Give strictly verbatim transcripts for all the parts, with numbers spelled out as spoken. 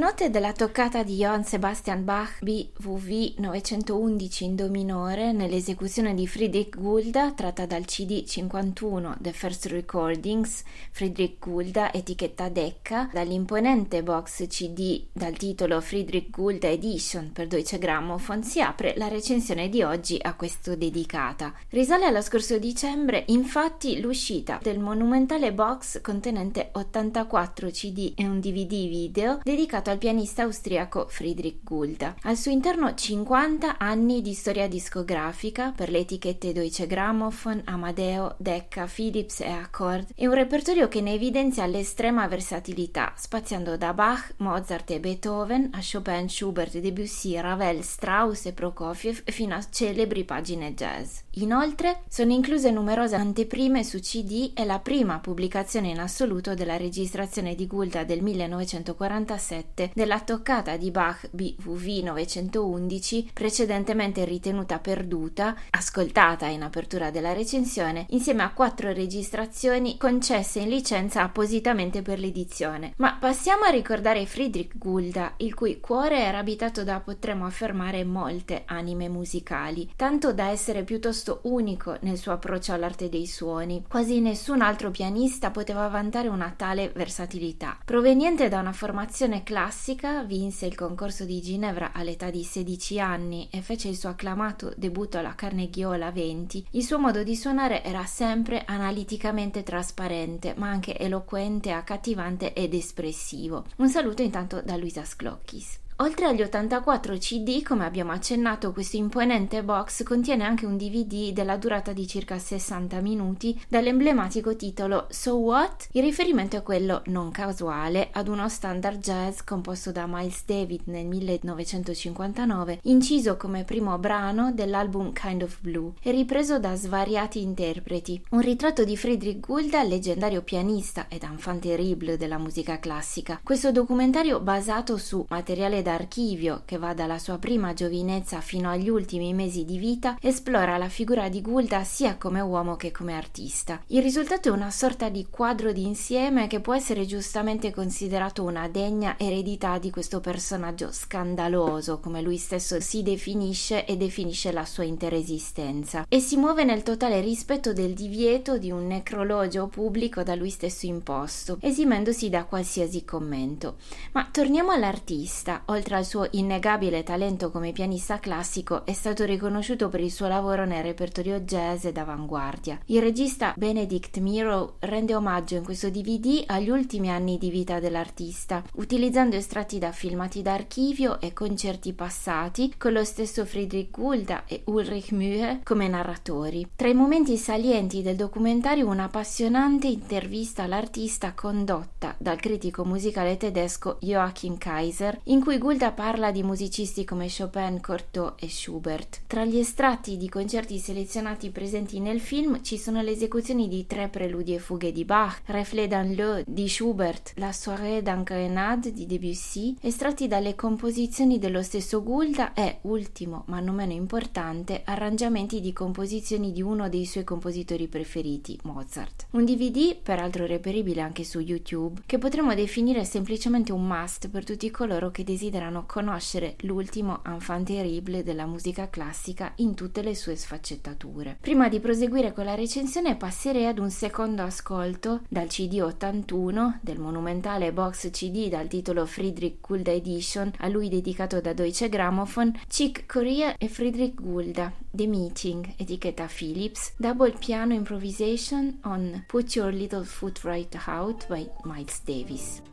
note della toccata di Johann Sebastian Bach B V V novecentoundici in do minore nell'esecuzione di Friedrich Gulda, tratta dal C D cinquantuno The First Recordings, Friedrich Gulda, etichetta Decca, dall'imponente box C D dal titolo Friedrich Gulda Edition per Deutsche Grammophon, si apre la recensione di oggi a questo dedicata. Risale allo scorso dicembre, infatti, l'uscita del monumentale box contenente ottantaquattro C D e un D V D video dedicato al pianista austriaco Friedrich Gulda. Al suo interno cinquanta anni di storia discografica per le etichette Deutsche Grammophon, Amadeo, Decca, Philips e Accord, e un repertorio che ne evidenzia l'estrema versatilità, spaziando da Bach, Mozart e Beethoven a Chopin, Schubert, Debussy, Ravel, Strauss e Prokofiev fino a celebri pagine jazz. Inoltre sono incluse numerose anteprime su C D e la prima pubblicazione in assoluto della registrazione di Gulda del millenovecentoquarantasette della toccata di Bach B V V novecentoundici, precedentemente ritenuta perduta, ascoltata in apertura della recensione, insieme a quattro registrazioni concesse in licenza appositamente per l'edizione. Ma passiamo a ricordare Friedrich Gulda, il cui cuore era abitato da, potremmo affermare, molte anime musicali, tanto da essere piuttosto unico nel suo approccio all'arte dei suoni. Quasi nessun altro pianista poteva vantare una tale versatilità. Proveniente da una formazione classica, vinse il concorso di Ginevra all'età di sedici anni e fece il suo acclamato debutto alla Carnegie Hall a venti. Il suo modo di suonare era sempre analiticamente trasparente, ma anche eloquente, accattivante ed espressivo. Un saluto intanto da Luisa Sclockis. Oltre agli ottantaquattro C D, come abbiamo accennato, questo imponente box contiene anche un D V D della durata di circa sessanta minuti dall'emblematico titolo So What? Il riferimento è quello non casuale ad uno standard jazz composto da Miles Davis nel millenovecentocinquantanove, inciso come primo brano dell'album Kind of Blue e ripreso da svariati interpreti. Un ritratto di Friedrich Gulda, leggendario pianista ed enfant terrible della musica classica. Questo documentario, basato su materiale d'archivio che va dalla sua prima giovinezza fino agli ultimi mesi di vita, esplora la figura di Gulda sia come uomo che come artista. Il risultato è una sorta di quadro d'insieme che può essere giustamente considerato una degna eredità di questo personaggio scandaloso, come lui stesso si definisce e definisce la sua intera esistenza, e si muove nel totale rispetto del divieto di un necrologio pubblico da lui stesso imposto, esimendosi da qualsiasi commento. Ma torniamo all'artista. Oltre al suo innegabile talento come pianista classico, è stato riconosciuto per il suo lavoro nel repertorio jazz d'avanguardia. Il regista Benedict Miro rende omaggio in questo D V D agli ultimi anni di vita dell'artista, utilizzando estratti da filmati d'archivio e concerti passati con lo stesso Friedrich Gulda e Ulrich Mühe come narratori. Tra i momenti salienti del documentario, una appassionante intervista all'artista condotta dal critico musicale tedesco Joachim Kaiser, in cui Gulda parla di musicisti come Chopin, Cortot e Schubert. Tra gli estratti di concerti selezionati presenti nel film ci sono le esecuzioni di tre preludi e fughe di Bach, Reflet dans l'eau di Schubert, La soirée d'un grenade di Debussy, estratti dalle composizioni dello stesso Gulda e, ultimo ma non meno importante, arrangiamenti di composizioni di uno dei suoi compositori preferiti, Mozart. Un D V D, peraltro reperibile anche su YouTube, che potremmo definire semplicemente un must per tutti coloro che desiderano conoscere l'ultimo enfant terrible della musica classica in tutte le sue sfaccettature. Prima di proseguire con la recensione, passerei ad un secondo ascolto dal C D ottantuno del monumentale box C D dal titolo Friedrich Gulda Edition, a lui dedicato da Deutsche Grammophon, Chick Corea e Friedrich Gulda, The Meeting, etichetta Philips, double piano improvisation on Put Your Little Foot Right Out by Miles Davis.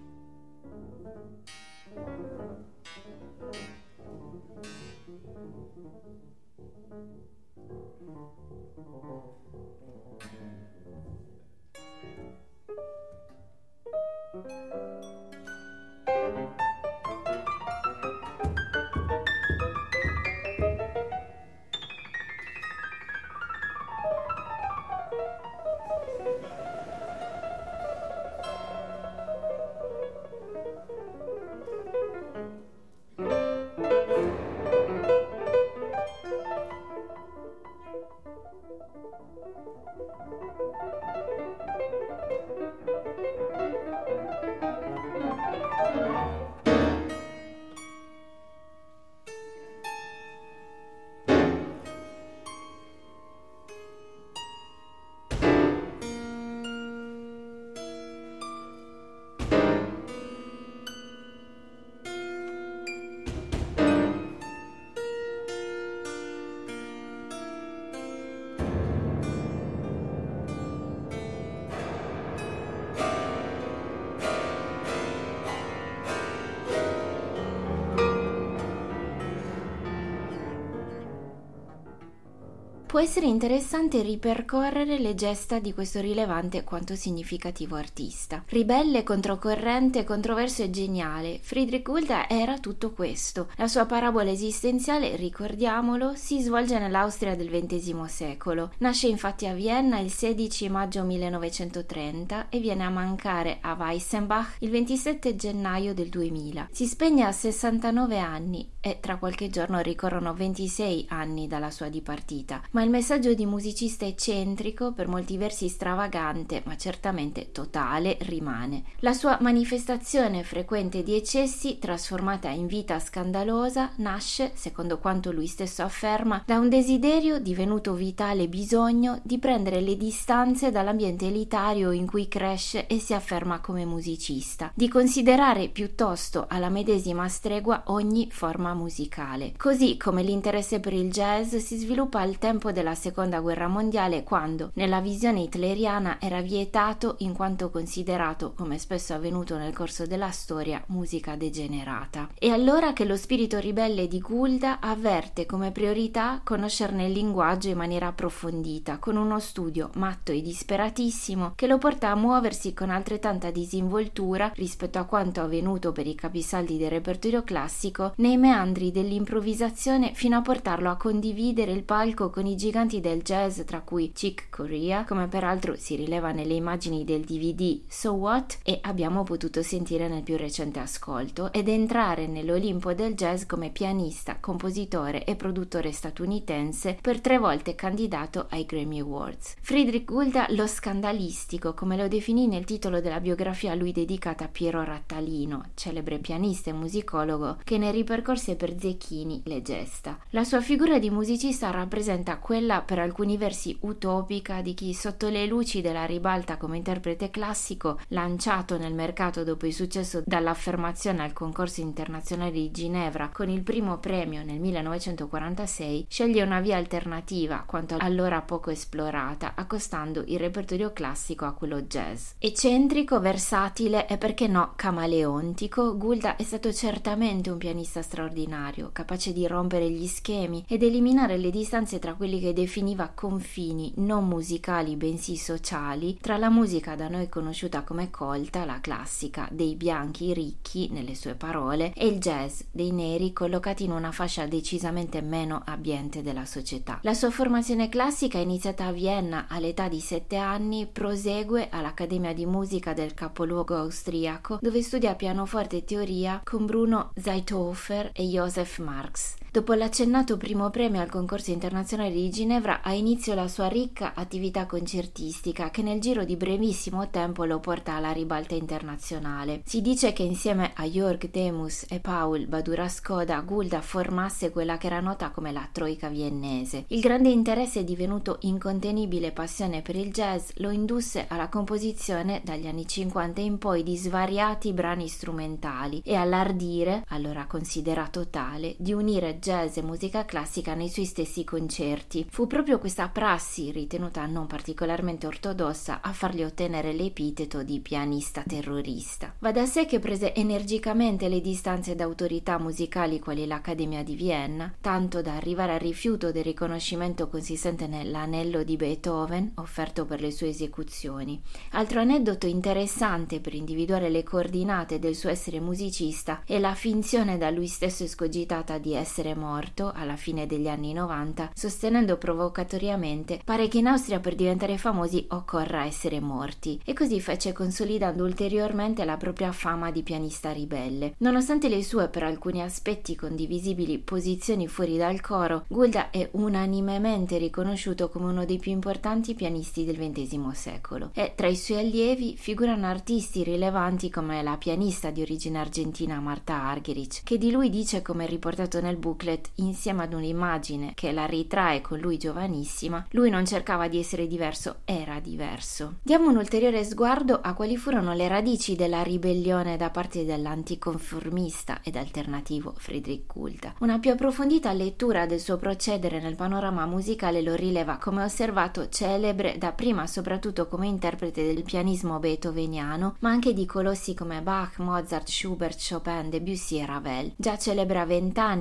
può essere interessante ripercorrere le gesta di questo rilevante quanto significativo artista. Ribelle, controcorrente, controverso e geniale, Friedrich Gulda era tutto questo. La sua parabola esistenziale, ricordiamolo, si svolge nell'Austria del ventesimo secolo. Nasce infatti a Vienna il sedici maggio millenovecentotrenta e viene a mancare a Weissenbach il ventisette gennaio del duemila. Si spegne a sessantanove anni e tra qualche giorno ricorrono ventisei anni dalla sua dipartita, ma il messaggio di musicista eccentrico, per molti versi stravagante, ma certamente totale, rimane. La sua manifestazione frequente di eccessi, trasformata in vita scandalosa, nasce, secondo quanto lui stesso afferma, da un desiderio divenuto vitale bisogno di prendere le distanze dall'ambiente elitario in cui cresce e si afferma come musicista, di considerare piuttosto alla medesima stregua ogni forma musicale. Così come l'interesse per il jazz si sviluppa al tempo della seconda guerra mondiale, quando nella visione hitleriana era vietato in quanto considerato, come spesso avvenuto nel corso della storia, musica degenerata. È allora che lo spirito ribelle di Gulda avverte come priorità conoscerne il linguaggio in maniera approfondita, con uno studio matto e disperatissimo che lo porta a muoversi con altrettanta disinvoltura rispetto a quanto avvenuto per i capisaldi del repertorio classico nei meandri dell'improvvisazione, fino a portarlo a condividere il palco con i giganti del jazz, tra cui Chick Corea, come peraltro si rileva nelle immagini del D V D So What e abbiamo potuto sentire nel più recente ascolto, ed entrare nell'Olimpo del jazz come pianista, compositore e produttore statunitense, per tre volte candidato ai Grammy Awards. Friedrich Gulda, lo scandalistico, come lo definì nel titolo della biografia a lui dedicata a Piero Rattalino, celebre pianista e musicologo che ne ripercorse per Zecchini le gesta. La sua figura di musicista rappresenta quella per alcuni versi utopica di chi, sotto le luci della ribalta come interprete classico, lanciato nel mercato dopo il successo dall'affermazione al concorso internazionale di Ginevra con il primo premio nel millenovecentoquarantasei, sceglie una via alternativa, quanto allora poco esplorata, accostando il repertorio classico a quello jazz. Eccentrico, versatile e perché no camaleontico, Gulda è stato certamente un pianista straordinario, capace di rompere gli schemi ed eliminare le distanze tra quelli che definiva confini non musicali bensì sociali tra la musica da noi conosciuta come colta, la classica, dei bianchi ricchi nelle sue parole, e il jazz dei neri collocati in una fascia decisamente meno abbiente della società. La sua formazione classica, iniziata a Vienna all'età di sette anni, prosegue all'Accademia di Musica del capoluogo austriaco, dove studia pianoforte e teoria con Bruno Zeithofer e Joseph Marx. Dopo l'accennato primo premio al concorso internazionale di Ginevra ha inizio la sua ricca attività concertistica, che nel giro di brevissimo tempo lo porta alla ribalta internazionale. Si dice che insieme a Jörg Demus e Paul Badura-Skoda Gulda formasse quella che era nota come la Troika viennese. Il grande interesse, divenuto incontenibile passione per il jazz, lo indusse alla composizione dagli anni cinquanta in poi di svariati brani strumentali e all'ardire, allora considerato tale, di unire jazz e musica classica nei suoi stessi concerti. Fu proprio questa prassi, ritenuta non particolarmente ortodossa, a fargli ottenere l'epiteto di pianista terrorista. Va da sé che prese energicamente le distanze da autorità musicali quali l'Accademia di Vienna, tanto da arrivare al rifiuto del riconoscimento consistente nell'anello di Beethoven offerto per le sue esecuzioni. Altro aneddoto interessante per individuare le coordinate del suo essere musicista è la finzione da lui stesso escogitata di essere morto alla fine degli anni novanta, sostenendo provocatoriamente: pare che in Austria per diventare famosi occorra essere morti, e così fece, consolidando ulteriormente la propria fama di pianista ribelle. Nonostante le sue, per alcuni aspetti condivisibili, posizioni fuori dal coro, Gulda è unanimemente riconosciuto come uno dei più importanti pianisti del ventesimo secolo, e tra i suoi allievi figurano artisti rilevanti come la pianista di origine argentina Marta Argerich, che di lui dice, come riportato nel booklet, insieme ad un'immagine che la ritrae con lui giovanissima: lui non cercava di essere diverso, era diverso. Diamo un ulteriore sguardo a quali furono le radici della ribellione da parte dell'anticonformista ed alternativo Friedrich Gulda. Una più approfondita lettura del suo procedere nel panorama musicale lo rileva, come osservato, celebre dapprima soprattutto come interprete del pianismo beethoveniano, ma anche di colossi come Bach, Mozart, Schubert, Chopin, Debussy e Ravel. Già celebre a vent'anni e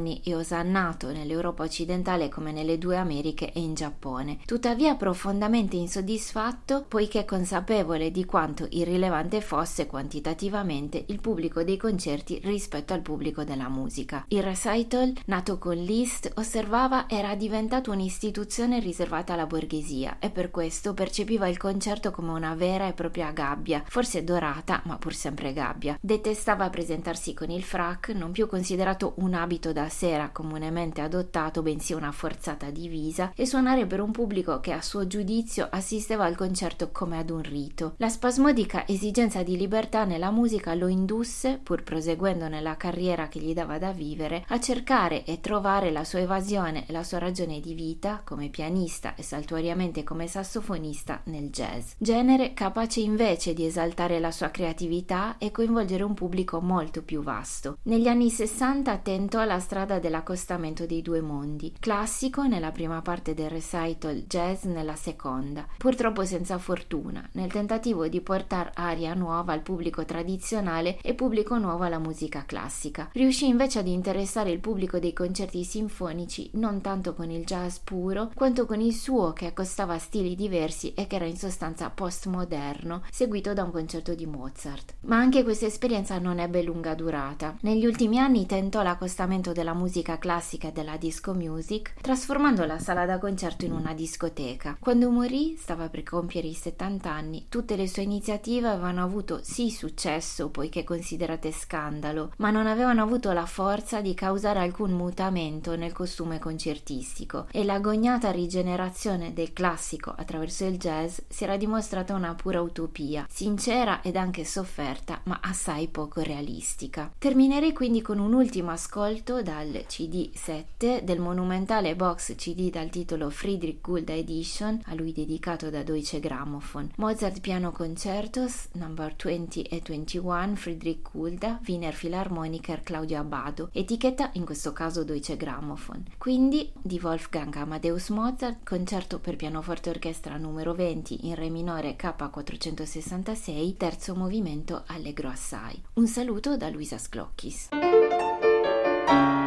osannato nell'Europa occidentale come nelle due Americhe e in Giappone. Tuttavia profondamente insoddisfatto, poiché consapevole di quanto irrilevante fosse quantitativamente il pubblico dei concerti rispetto al pubblico della musica. Il recital, nato con Liszt, osservava era diventato un'istituzione riservata alla borghesia e per questo percepiva il concerto come una vera e propria gabbia, forse dorata ma pur sempre gabbia. Detestava presentarsi con il frac, non più considerato un abito da sera comunemente adottato, bensì una forzata divisa, e suonare per un pubblico che a suo giudizio assisteva al concerto come ad un rito. La spasmodica esigenza di libertà nella musica lo indusse, pur proseguendo nella carriera che gli dava da vivere, a cercare e trovare la sua evasione e la sua ragione di vita come pianista e saltuariamente come sassofonista nel jazz, genere capace invece di esaltare la sua creatività e coinvolgere un pubblico molto più vasto. Negli anni sessanta tentò la strada dell'accostamento dei due mondi, classico nella prima parte del recital, jazz nella seconda, purtroppo senza fortuna, nel tentativo di portare aria nuova al pubblico tradizionale e pubblico nuovo alla musica classica. Riuscì invece ad interessare il pubblico dei concerti sinfonici non tanto con il jazz puro, quanto con il suo che accostava stili diversi e che era in sostanza postmoderno, seguito da un concerto di Mozart. Ma anche questa esperienza non ebbe lunga durata. Negli ultimi anni tentò l'accostamento della musica classica e della disco music, trasformando la sala da concerto in una discoteca. Quando morì, stava per compiere i settanta anni, tutte le sue iniziative avevano avuto sì successo, poiché considerate scandalo, ma non avevano avuto la forza di causare alcun mutamento nel costume concertistico, e l'agognata rigenerazione del classico attraverso il jazz si era dimostrata una pura utopia, sincera ed anche sofferta, ma assai poco realistica. Terminerei quindi con un ultimo ascolto dal C D sette del monumentale box C D dal titolo Friedrich Gulda Edition, a lui dedicato da Deutsche Grammophon. Mozart Piano Concertos number venti e ventuno, Friedrich Gulda, Wiener Philharmoniker Claudio Abbado, etichetta in questo caso Deutsche Grammophon. Quindi di Wolfgang Amadeus Mozart, concerto per pianoforte e orchestra numero venti in re minore K quattrocentosessantasei, terzo movimento allegro assai. Un saluto da Luisa Sclochis.